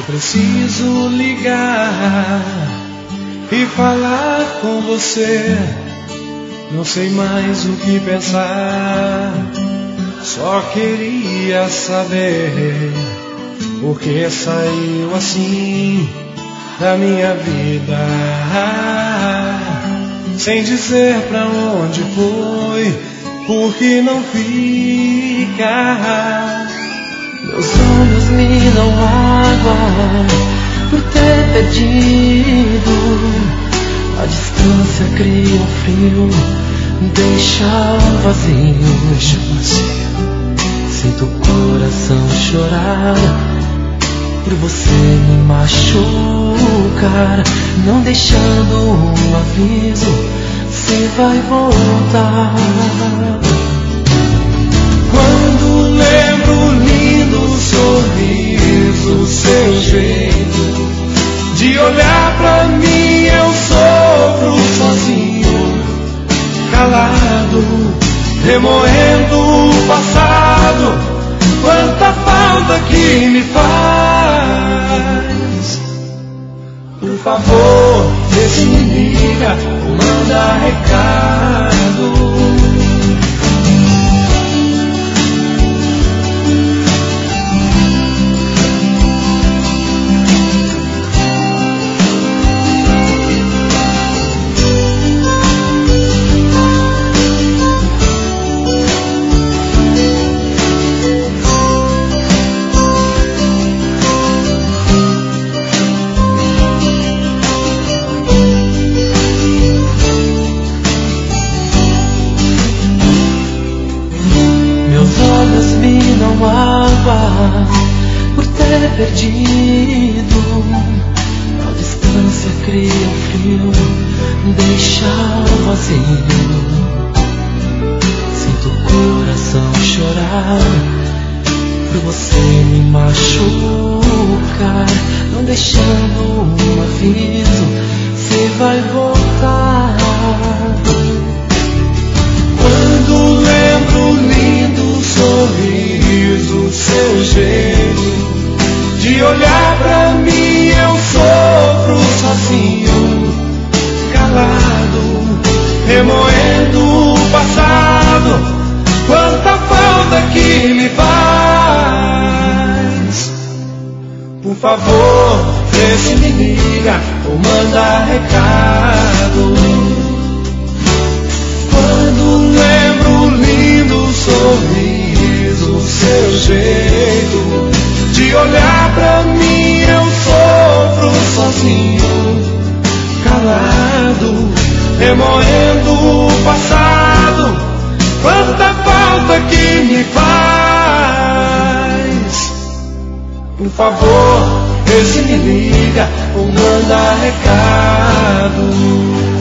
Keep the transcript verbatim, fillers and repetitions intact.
Preciso ligar e falar com você. Não sei mais o que pensar, só queria saber por que saiu assim da minha vida, sem dizer pra onde foi, por que não fica. Meus olhos me dão água por ter perdido. A distância cria um frio, deixa um vazio. Sinto o coração chorar por você me machucar, não deixando um aviso se vai voltar. Quando lembro o lindo sorriso, seu jeito de olhar pra mim, eu sofro sozinho, calado, remoendo o passado. Quanta falta que me faz. Por favor, vê se me liga ou manda recado. Por ter perdido, a distância cria um frio, deixa um vazio. Sinto o coração chorar por você me machucar, não deixando um aviso se vai voltar. Quando lembro o lindo sorriso, seu jeito de olhar pra mim, eu sofro sozinho, calado, remoendo o passado. Quanta falta que me faz. Por favor, vê se me liga ou manda recado. Quando lembro o lindo sorriso, seu jeito de olhar pra mim, eu sofro sozinho, calado, remoendo o passado. Quanta falta que me faz. Por favor, vê se me liga ou manda recado.